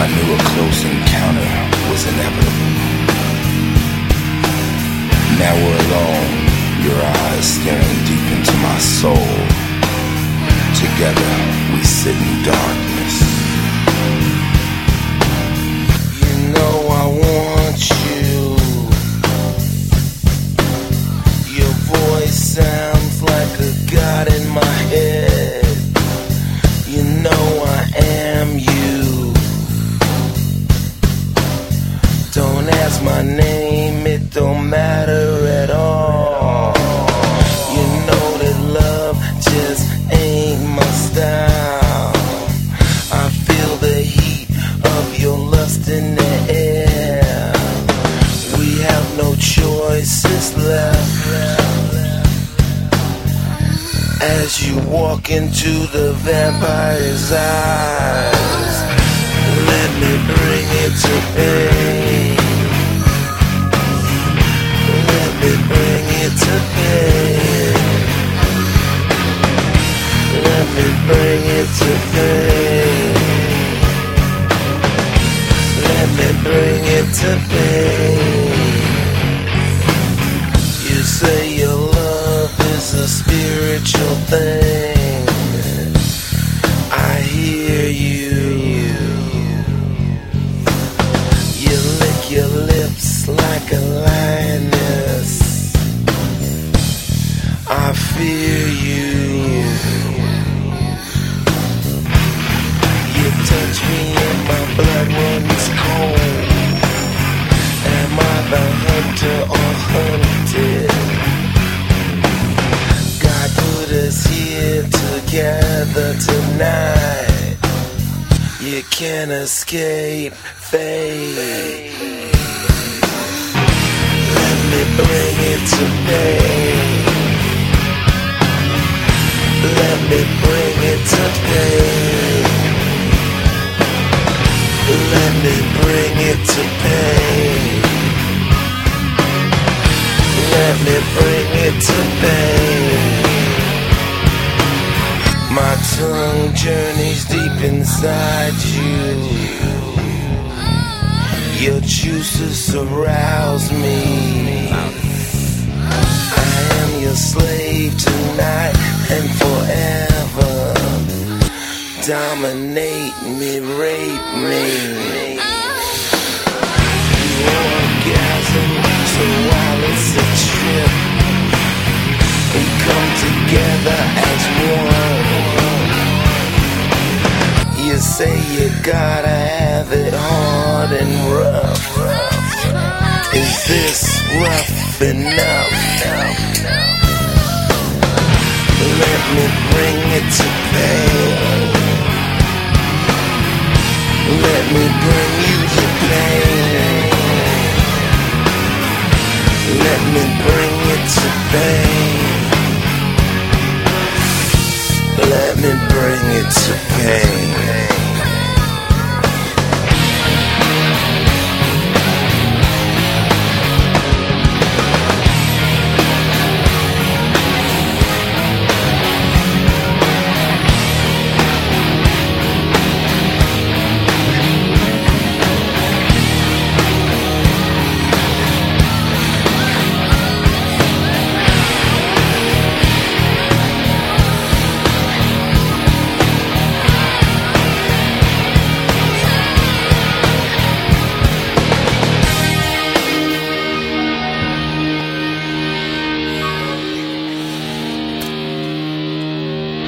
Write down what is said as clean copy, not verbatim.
I knew a close encounter was inevitable. Now we're alone, your eyes staring deep into my soul. Together we sit in darkness. You know I want you. Your voice sounds like a god in my head. You know I am you. Don't ask my name, it don't matter at all. You know that love just ain't my style. I feel the heat of your lust in the air. We have no choices left. As you walk into the vampire's eyes, let me bring it to pain. Let me bring it to pain. Let me bring it to pain. Let me bring it to pain. You say your love is a spiritual thing. I hear you. You lick your lips like a lioness. I fear you. You touch me and my blood runs cold. Am I the hunter or hunted? God put us here together tonight. You can't escape fate. Let me bring it to pain. Let me bring it to pain. Let me bring it to pain. Let me bring it to pain. My tongue journeys deep inside you. Your juices arouse me. I am your slave tonight and forever. Dominate me, rape me. You orgasm, so while it's a trip, we come together as one. You say you gotta have it hard and rough. Is this rough enough? Let me bring it to pain.